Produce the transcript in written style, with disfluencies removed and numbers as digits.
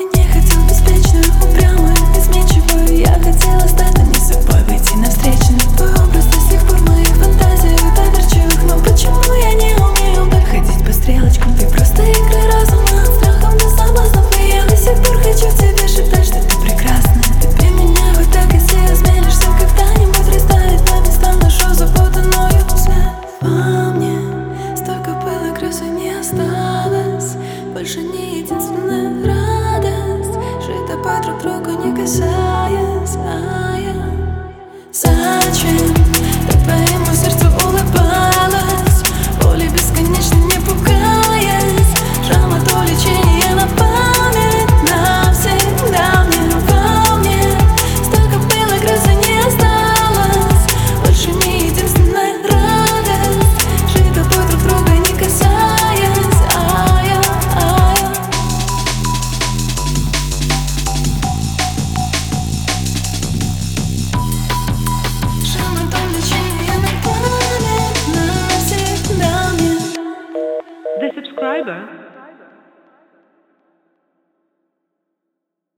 Ты не хотел беспечную, упрямую, изменчивую. Я хотела стать, а не судьбой выйти навстречу. Твой образ до сих пор в моих фантазиях доверчивых. Но почему я не умею вдаль ходить по стрелочкам? Ты просто игры разума, от страхов до соблазнов. И я до сих пор хочу в тебе шептать, что ты прекрасна. Тебе меня хоть так, если изменишься, когда-нибудь расставить на места нашу запутанную связь. Во мне столько было, красы не осталось. Больше не единственная радость, жить по друг другу не касаясь. Зачем так твоему сердцу улыбалась? Боли бесконечно не пугаясь. Шрам от увлечения на память навсегда. Мне во мне столько было, красы не осталось. Больше не единственная радость, жить тобой друг друга не касаясь. The subscriber